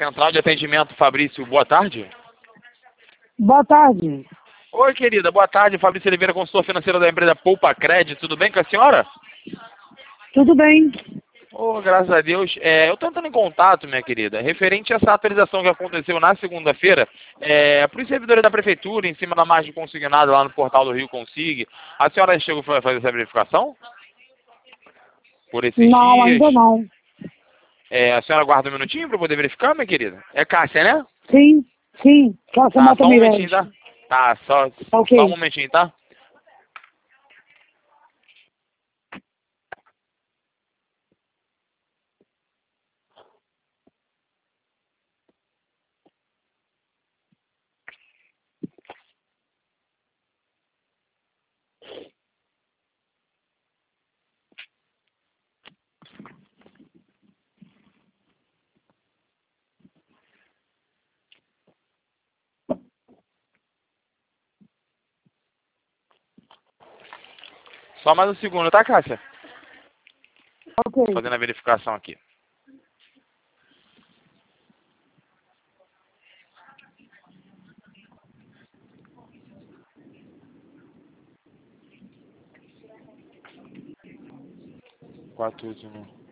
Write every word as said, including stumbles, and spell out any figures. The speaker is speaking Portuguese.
Central de Atendimento, Fabrício, boa tarde. Boa tarde. Oi, querida, boa tarde. Fabrício Oliveira, consultor financeiro da empresa Poupa Crédito. Tudo bem com a senhora? Tudo bem? Oh, graças a Deus. É, eu estou entrando em contato, minha querida, referente a essa atualização que aconteceu na segunda-feira, é, para os servidores da prefeitura, em cima da margem consignada lá no portal do Rio Consig. A senhora chegou a fazer essa verificação? Por esses Não, dias? ainda não. É, a senhora guarda um minutinho para poder verificar, minha querida? É Cássia, né? Sim, sim. Cássio Tá, Mota só um momentinho, Miranda. tá? Tá, só, Tá só um ok. momentinho, tá? Só mais um segundo, tá, Cássia? Ok. Fazendo a verificação aqui. Quatro, oito, nove.